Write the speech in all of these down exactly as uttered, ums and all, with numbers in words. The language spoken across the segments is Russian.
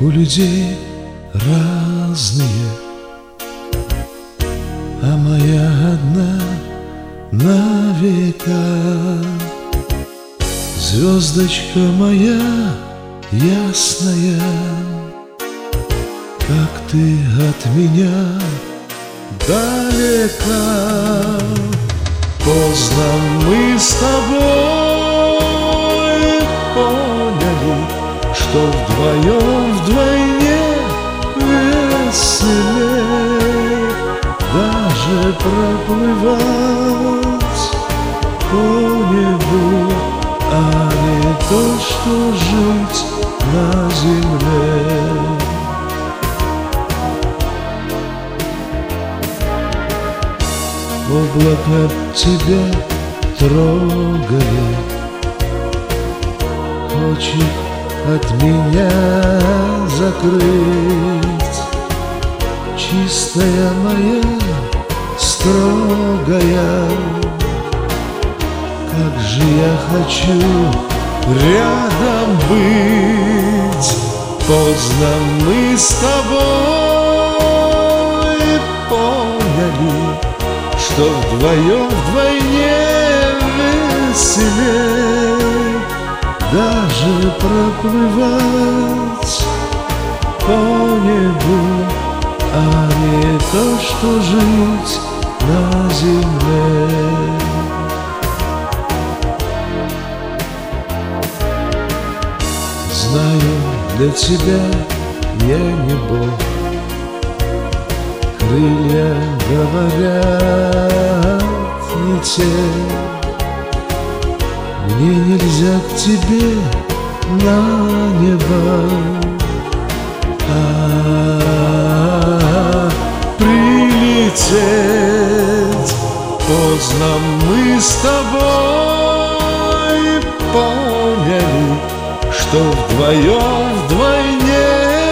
У людей разные, а моя одна на века. Звездочка моя ясная, как ты от меня далека. Поздно мы с тобой поняли, что вдвоем вдвойне веселей даже проплывать по небу, а не то, что жить на земле. Облако тебя трогает, хочет от меня закрыть. Чистая моя, строгая, как же я хочу рядом быть. Поздно мы с тобой поняли, что вдвоем вдвойне веселей даже проплывать по небу, а не то, что жить на земле. Знаю, для тебя я не Бог, крылья говорят не те. Мне нельзя к тебе на небо, а прилететь. Поздно мы с тобой поняли, что вдвоем вдвойне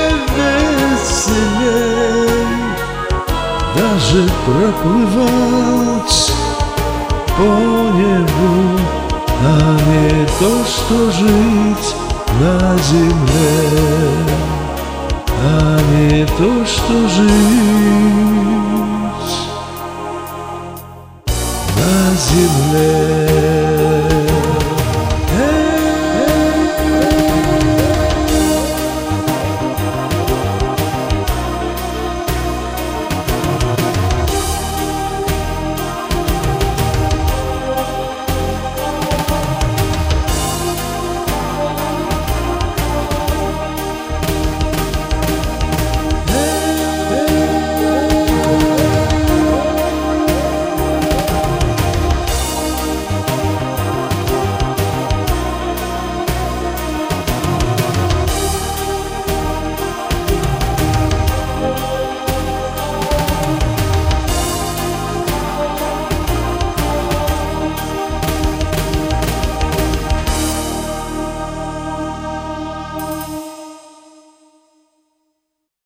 веселей даже проплывать по небу, а не то, что жить на земле, а не то, что жить